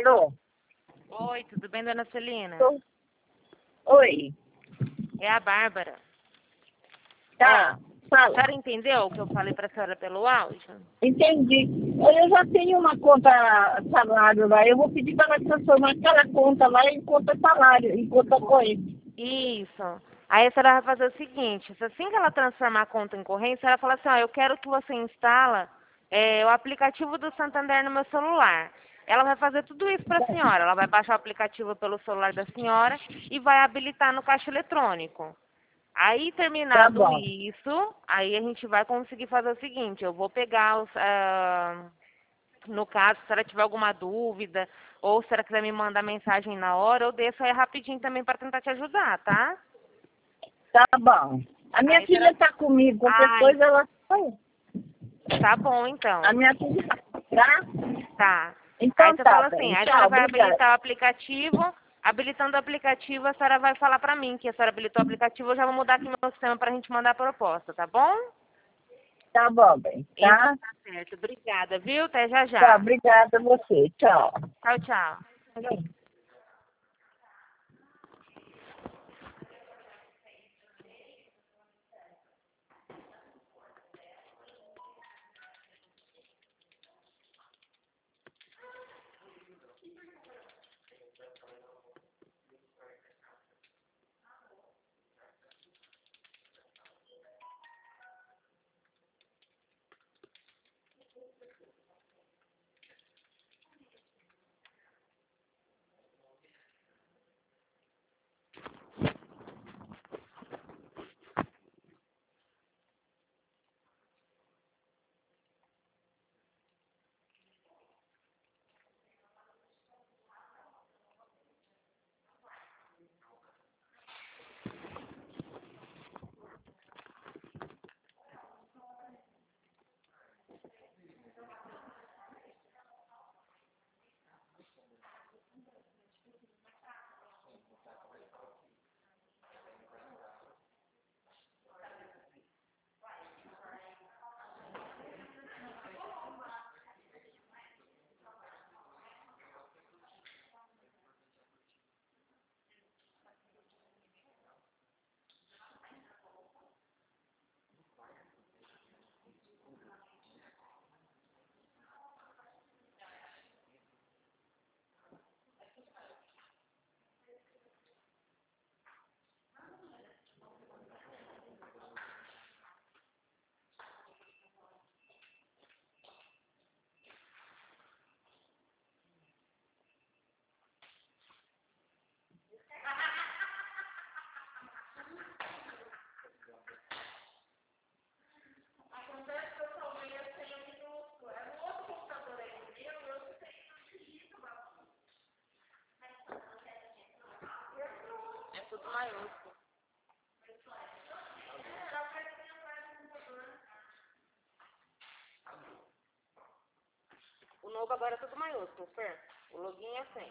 Alô? Oi, tudo bem, dona Celina? Oi. É a Bárbara. Tá, A fala. senhora entendeu o que eu falei para a senhora pelo áudio? Entendi. Eu já tenho uma conta salário lá. Eu vou pedir para ela transformar aquela conta lá em conta salário, em conta corrente. Isso. Aí a senhora vai fazer o seguinte, assim que ela transformar a conta em corrente, a senhora fala assim, ó, eu quero que você instala o aplicativo do Santander no meu celular. Ela vai fazer tudo isso para a senhora. Ela vai baixar o aplicativo pelo celular da senhora e vai habilitar no caixa eletrônico. Aí, Tá terminado bom. isso, aí a gente vai conseguir fazer o seguinte, eu vou pegar no caso, se ela tiver alguma dúvida, ou se ela quiser me mandar mensagem na hora, eu desço aí rapidinho também para tentar te ajudar, tá? Tá bom. A minha Aí, filha tá comigo. Qualquer ai, coisa ela... tá bom A então. minha filha... Tá? Tá. Aí Então você tá, fala assim, bem. aí a Tchau, senhora vai obrigada. habilitar o aplicativo, habilitando o aplicativo, a senhora vai falar pra mim que a senhora habilitou o aplicativo, eu já vou mudar aqui meu sistema pra gente mandar a proposta, tá bom? Tá bom, bem. Então Tá? tá certo. Obrigada, viu? Até já Tá, já. obrigada a você. Tchau. Tchau, tchau. É tudo maiúsculo. O novo agora é tudo maiúsculo, Fer. O login é assim.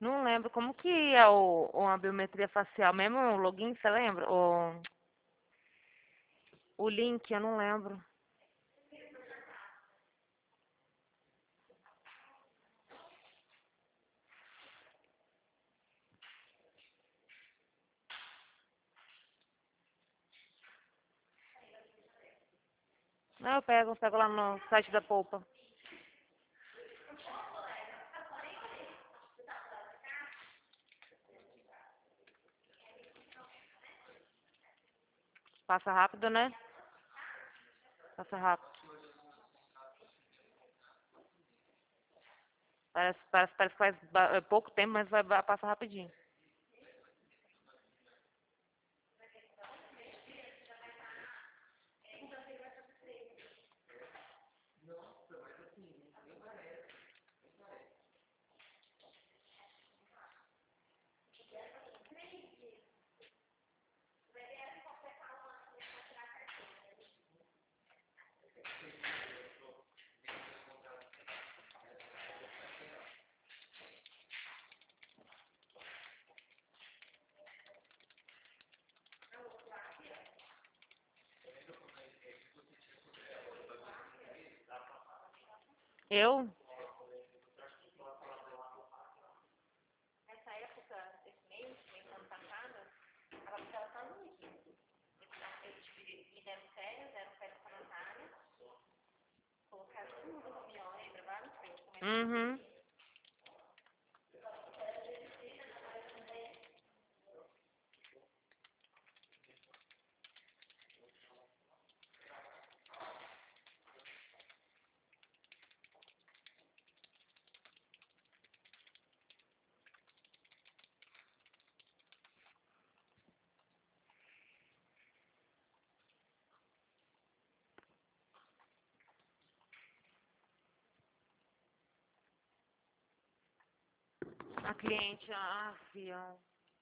Não lembro como que é a biometria facial, mesmo o login, você lembra? O link, eu não lembro. Não, eu pego lá no site da Poupa. Passa rápido, né? Passa rápido. Parece que faz pouco tempo, mas vai passar rapidinho. Eu? Uhum. A cliente, fião.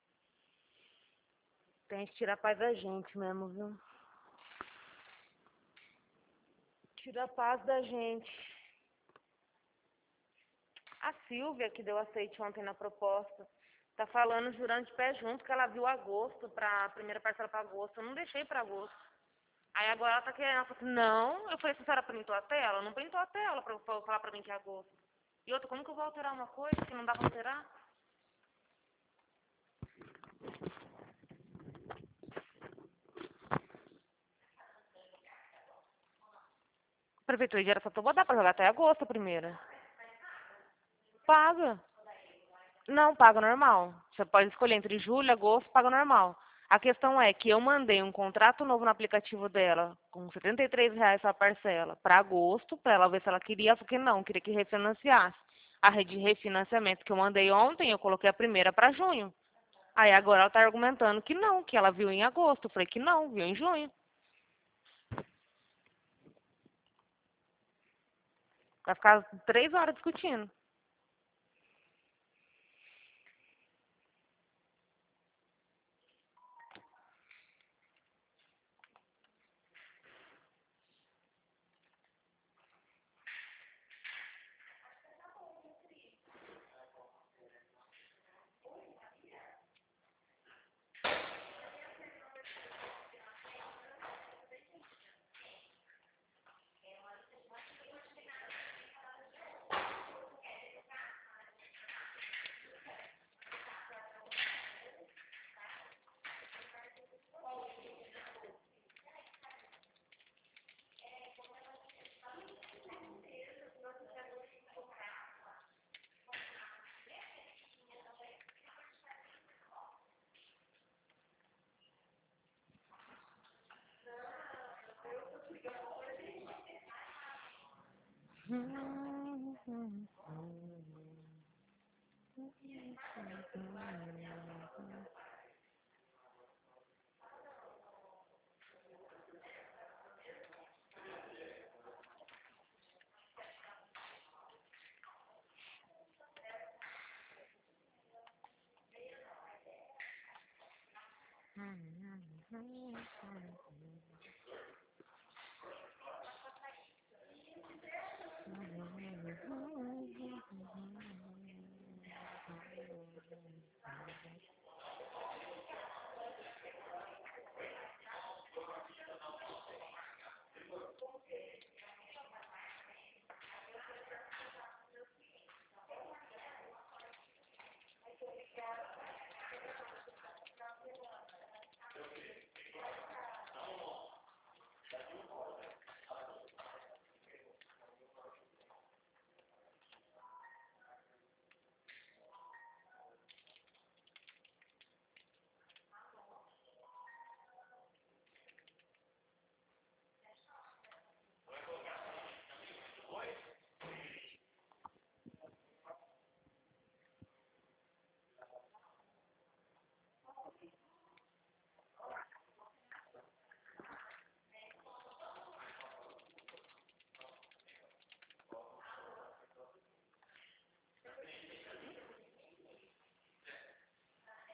Tem que tirar a paz da gente mesmo, viu? Tira a paz da gente. A Silvia, que deu aceite ontem na proposta, tá falando, jurando de pé junto, que ela viu agosto, a primeira parcela para agosto. Eu não deixei para agosto. Aí agora ela tá querendo, ela falou assim, não, eu falei assim, a senhora printou a tela? Não printou a tela pra falar pra mim que é agosto. E outra, como que eu vou alterar uma coisa que não dá pra alterar? A prefeitura de Araçatuba dá pra jogar até agosto a primeira. Paga. Não, paga normal. Você pode escolher entre julho e agosto, paga normal. A questão é que eu mandei um contrato novo no aplicativo dela, com R$ 73 a parcela, para agosto, para ela ver se ela queria, porque não, queria que refinanciasse. A rede de refinanciamento que eu mandei ontem, eu coloquei a primeira para junho. Aí agora ela está argumentando que não, que ela viu em agosto. Eu falei que não, viu em junho. Vai ficar 3 horas discutindo.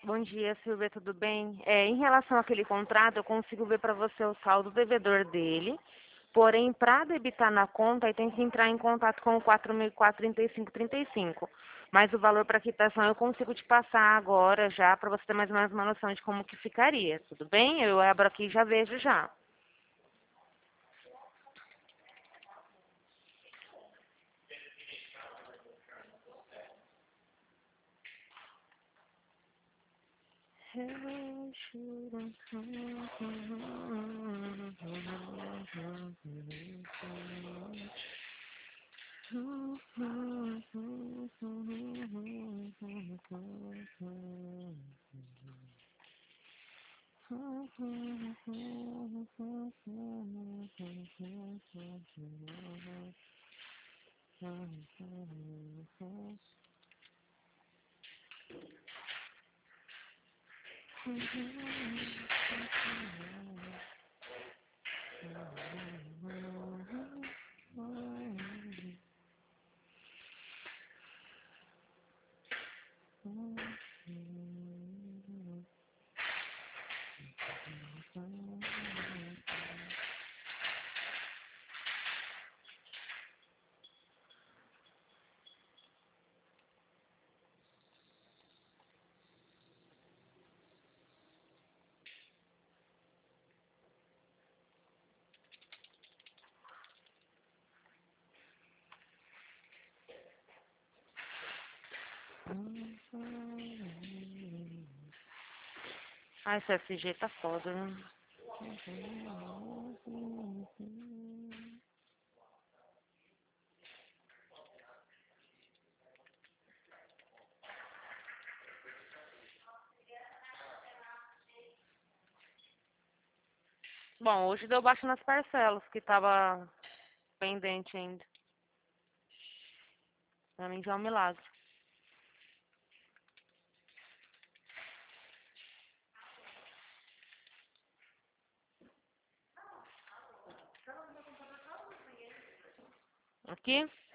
Bom dia, Silvia, tudo bem? Em relação àquele contrato, eu consigo ver para você o saldo devedor dele, porém, para debitar na conta, aí tem que entrar em contato com o 4.435,35. Mas o valor para quitação eu consigo te passar agora já, para você ter mais ou menos uma noção de como que ficaria, tudo bem? Eu abro aqui e já vejo já. Ah, esse FG tá foda, né? Bom, hoje deu baixo nas parcelas, que tava pendente ainda. Pra mim já é um milagre. Aqui?